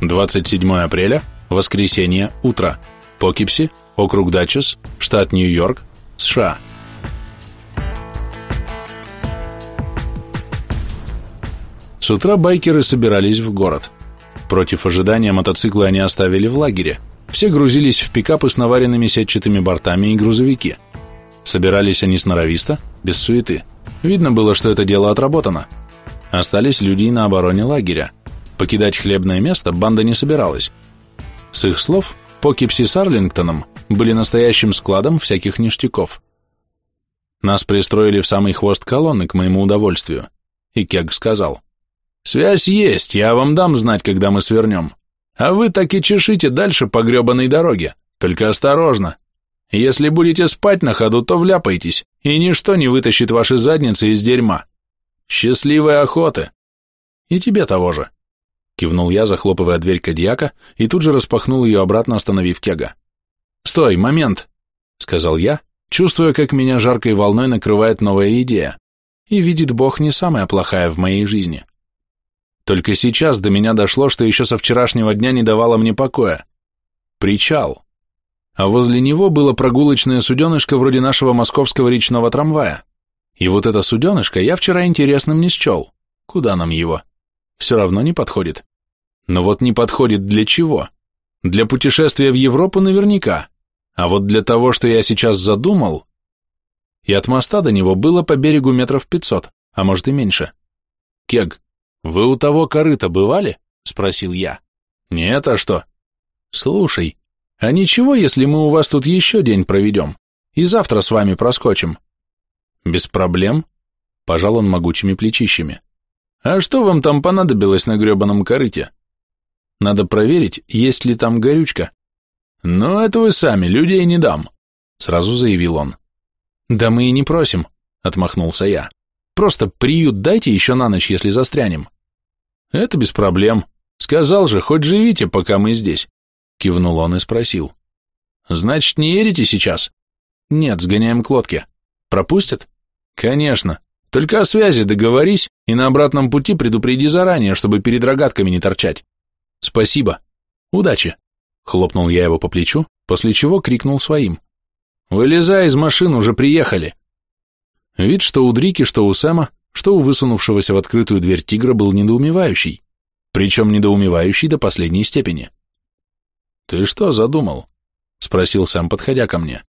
27 апреля, воскресенье, утро. Покипси, округ Датчес, штат Нью-Йорк, США. С утра байкеры собирались в город. Против ожидания мотоциклы они оставили в лагере. Все грузились в пикапы с наваренными сетчатыми бортами и грузовики. Собирались они сноровисто, без суеты. Видно было, что это дело отработано. Остались люди и на обороне лагеря. Покидать хлебное место банда не собиралась. С их слов, Покипси с Арлингтоном были настоящим складом всяких ништяков. Нас пристроили в самый хвост колонны, к моему удовольствию. И Кег сказал: «Связь есть, я вам дам знать, когда мы свернем. А вы так и чешите дальше по гребаной дороге, только осторожно. Если будете спать на ходу, то вляпаетесь, и ничто не вытащит ваши задницы из дерьма. Счастливой охоты!» «И тебе того же», — кивнул я, захлопывая дверь Кадиака, и тут же распахнул ее обратно, остановив Кега. «Стой, момент», — сказал я, чувствуя, как меня жаркой волной накрывает новая идея. И видит Бог, не самая плохая в моей жизни. Только сейчас до меня дошло, что еще со вчерашнего дня не давало мне покоя. Причал. А возле него было прогулочное суденышко вроде нашего московского речного трамвая. И вот это суденышко я вчера интересным не счел. Куда нам его? Все равно не подходит. Но вот не подходит для чего? Для путешествия в Европу наверняка. А вот для того, что я сейчас задумал... И от моста до него было по берегу метров 500, а может и меньше. «Кег, вы у того корыта бывали?» — спросил я. «Нет, а что?» «Слушай, а ничего, если мы у вас тут еще день проведем, и завтра с вами проскочим?» «Без проблем», — пожал он могучими плечищами. «А что вам там понадобилось на гребаном корыте?» «Надо проверить, есть ли там горючка». «Ну, это вы сами, людей не дам», — сразу заявил он. «Да мы и не просим», — отмахнулся я. «Просто приют дайте еще на ночь, если застрянем». «Это без проблем. Сказал же, хоть живите, пока мы здесь», — кивнул он и спросил. «Значит, не едете сейчас?» «Нет, сгоняем к лодке. Пропустят?» «Конечно. Только о связи договорись и на обратном пути предупреди заранее, чтобы перед рогатками не торчать». «Спасибо. Удачи», — хлопнул я его по плечу, после чего крикнул своим. «Вылезай из машин, уже приехали!» Вид, что у Дрики, что у Сэма, что у высунувшегося в открытую дверь тигра был недоумевающий, причем недоумевающий до последней степени. «Ты что задумал?» — спросил Сэм, подходя ко мне.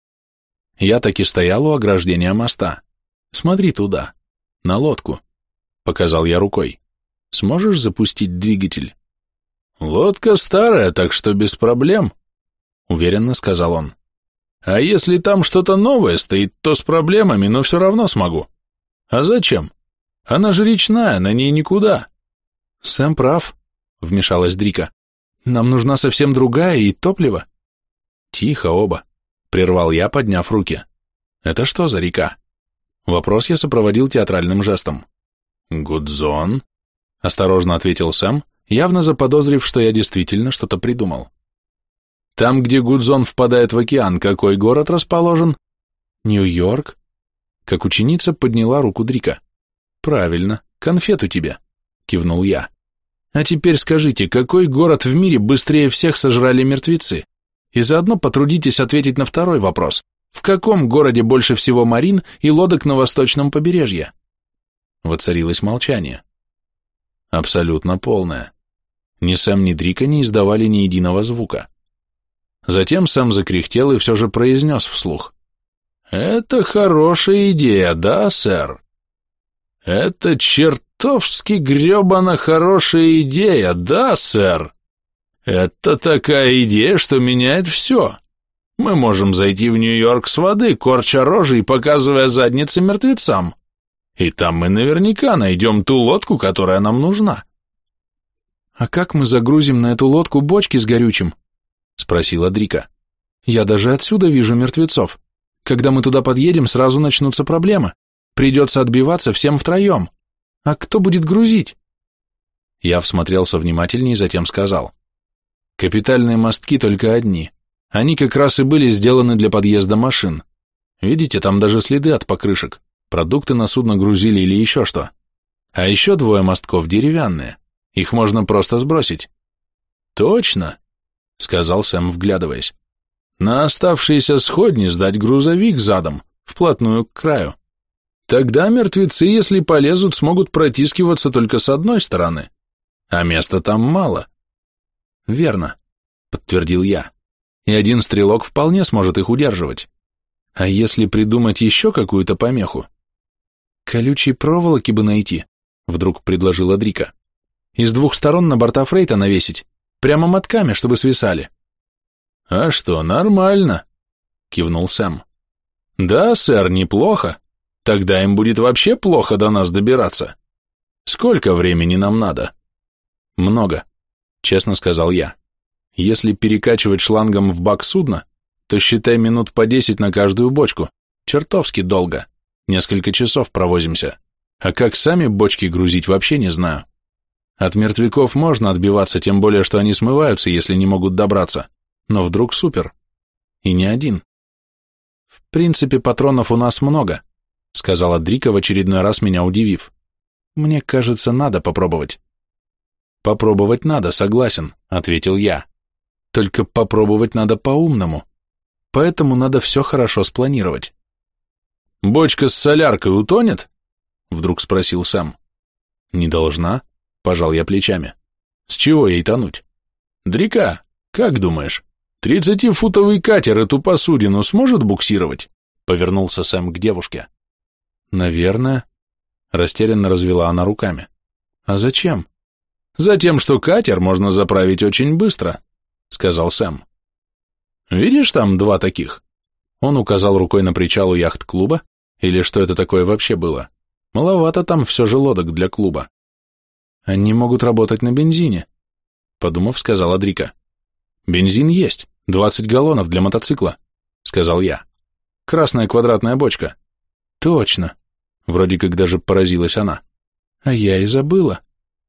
Я таки стоял у ограждения моста. «Смотри туда, на лодку», — показал я рукой. «Сможешь запустить двигатель?» «Лодка старая, так что без проблем», — уверенно сказал он. «А если там что-то новое стоит, то с проблемами, но все равно смогу. А зачем? Она же речная, на ней никуда». «Сэм прав», — вмешалась Дрика. «Нам нужна совсем другая и топливо». «Тихо оба», — прервал я, подняв руки. «Это что за река?» Вопрос я сопроводил театральным жестом. «Гудзон», — осторожно ответил Сэм, явно заподозрив, что я действительно что-то придумал. «Там, где Гудзон впадает в океан, какой город расположен?» «Нью-Йорк». Как ученица подняла руку Дрика. «Правильно, конфету тебе», — кивнул я. «А теперь скажите, какой город в мире быстрее всех сожрали мертвецы? И заодно потрудитесь ответить на второй вопрос. В каком городе больше всего марин и лодок на восточном побережье?» Воцарилось молчание. Абсолютно полное. Ни Сэм, ни Дрика не издавали ни единого звука. Затем Сэм закряхтел и все же произнес вслух. «Это хорошая идея, да, сэр? Это чертовски гребано хорошая идея, да, сэр? Это такая идея, что меняет все. Мы можем зайти в Нью-Йорк с воды, корча рожи и показывая задницы мертвецам. И там мы наверняка найдем ту лодку, которая нам нужна». «А как мы загрузим на эту лодку бочки с горючим?» — спросила Дрика. «Я даже отсюда вижу мертвецов. Когда мы туда подъедем, сразу начнутся проблемы. Придется отбиваться всем втроем. А кто будет грузить?» Я всмотрелся внимательнее и затем сказал. «Капитальные мостки только одни. Они как раз и были сделаны для подъезда машин. Видите, там даже следы от покрышек. Продукты на судно грузили или еще что. А еще 2 мостков деревянные. Их можно просто сбросить. Точно, сказал Сэм, вглядываясь. На оставшиеся сходни сдать грузовик задом, вплотную к краю. Тогда мертвецы, если полезут, смогут протискиваться только с одной стороны, а места там мало. Верно, подтвердил я. И один стрелок вполне сможет их удерживать. А если придумать еще какую-то помеху? Колючей проволоки бы найти, вдруг предложила Дрика. И с двух сторон на борта фрейта навесить, прямо мотками, чтобы свисали. А что, нормально, кивнул Сэм. Да, сэр, неплохо. Тогда им будет вообще плохо до нас добираться. Сколько времени нам надо? Много, честно сказал я. Если перекачивать шлангом в бак судна, то считай минут по 10 на каждую бочку. Чертовски долго. Несколько часов провозимся. А как сами бочки грузить, вообще не знаю. От мертвяков можно отбиваться, тем более, что они смываются, если не могут добраться. Но вдруг супер. И не один. В принципе, патронов у нас много, сказала Дрика, в очередной раз меня удивив. Мне кажется, надо попробовать. Попробовать надо, согласен, ответил я. Только попробовать надо по-умному. Поэтому надо все хорошо спланировать. «Бочка с соляркой утонет?» — вдруг спросил Сэм. «Не должна», — пожал я плечами. «С чего ей тонуть?» «Дрика, как думаешь, 30-футовый катер эту посудину сможет буксировать?» — повернулся Сэм к девушке. «Наверное», — растерянно развела она руками. «А зачем?» «Затем, что катер можно заправить очень быстро», — сказал Сэм. «Видишь там два таких?» Он указал рукой на причал у яхт-клуба, или что это такое вообще было. Маловато там все же лодок для клуба. «Они могут работать на бензине», — подумав, сказала Дрика. «Бензин есть, 20 галлонов для мотоцикла», — сказал я. «Красная квадратная бочка». «Точно», — вроде как даже поразилась она. «А я и забыла».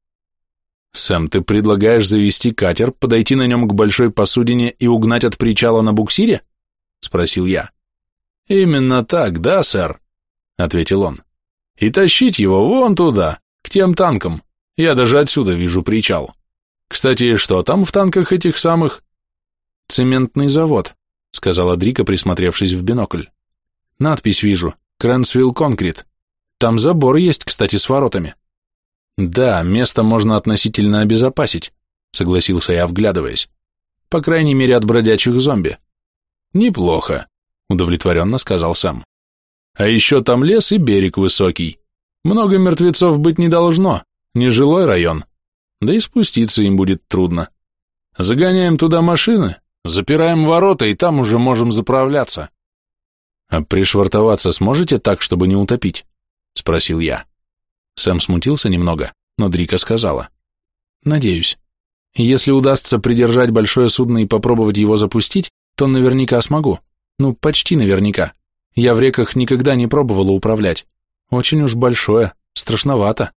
«Сэм, ты предлагаешь завести катер, подойти на нем к большой посудине и угнать от причала на буксире?» — спросил я. «Именно так, да, сэр», — ответил он. «И тащить его вон туда, к тем танкам. Я даже отсюда вижу причал. Кстати, что там в танках этих самых?» «Цементный завод», — сказала Дрика, присмотревшись в бинокль. «Надпись вижу. Крэнсвилл Конкрит. Там забор есть, кстати, с воротами». «Да, место можно относительно обезопасить», — согласился я, вглядываясь. «По крайней мере, от бродячих зомби». «Неплохо», — удовлетворенно сказал Сэм. «А еще там лес и берег высокий. Много мертвецов быть не должно, нежилой район. Да и спуститься им будет трудно. Загоняем туда машины, запираем ворота, и там уже можем заправляться». «А пришвартоваться сможете так, чтобы не утопить?» — спросил я. Сэм смутился немного, но Дрика сказала. «Надеюсь. Если удастся придержать большое судно и попробовать его запустить, то наверняка смогу. Ну, почти наверняка. Я в реках никогда не пробовала управлять. Очень уж большое, страшновато».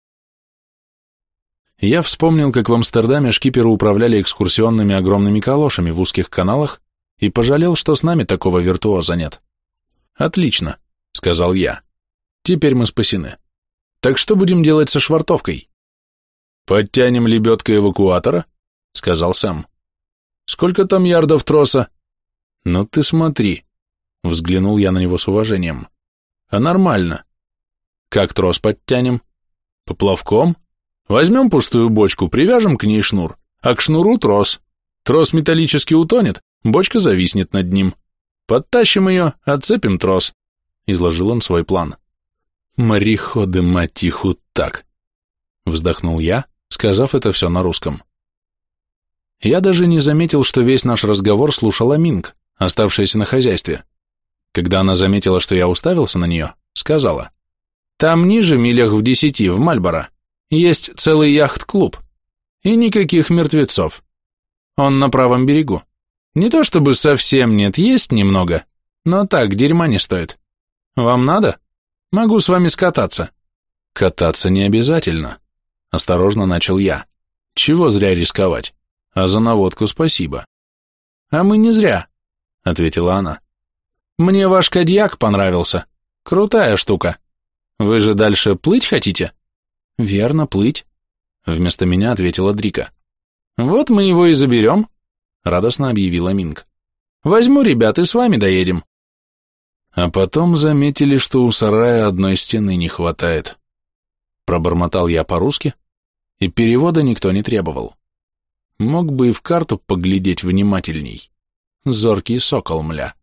Я вспомнил, как в Амстердаме шкиперы управляли экскурсионными огромными калошами в узких каналах и пожалел, что с нами такого виртуоза нет. «Отлично», — сказал я. «Теперь мы спасены. Так что будем делать со швартовкой?» «Подтянем лебедкой эвакуатора», — сказал Сэм. «Сколько там ярдов троса?» «Ну ты смотри», — взглянул я на него с уважением. «А нормально. Как трос подтянем? Поплавком? Возьмем пустую бочку, привяжем к ней шнур, а к шнуру трос. Трос металлически утонет, бочка зависнет над ним. Подтащим ее, отцепим трос», — изложил он свой план. «Мореходы, мать их, так!» — вздохнул я, сказав это все на русском. Я даже не заметил, что весь наш разговор слушала Минг, оставшаяся на хозяйстве. Когда она заметила, что я уставился на нее, сказала: «Там ниже, милях в 10, в Мальборо, есть целый яхт-клуб. И никаких мертвецов. Он на правом берегу. Не то чтобы совсем нет, есть немного, но так, дерьма не стоит. Вам надо? Могу с вами скататься». «Кататься не обязательно», — осторожно начал я. «Чего зря рисковать? А за наводку спасибо». «А мы не зря», — ответила она. «Мне ваш Кадьяк понравился. Крутая штука. Вы же дальше плыть хотите?» «Верно, плыть», — вместо меня ответила Дрика. Вот мы его и заберем, радостно объявила Минг. Возьму ребят и с вами доедем. А потом заметили, что у сарая одной стены не хватает. Пробормотал я по-русски, и перевода никто не требовал. Мог бы и в карту поглядеть внимательней. Зоркий сокол, мля.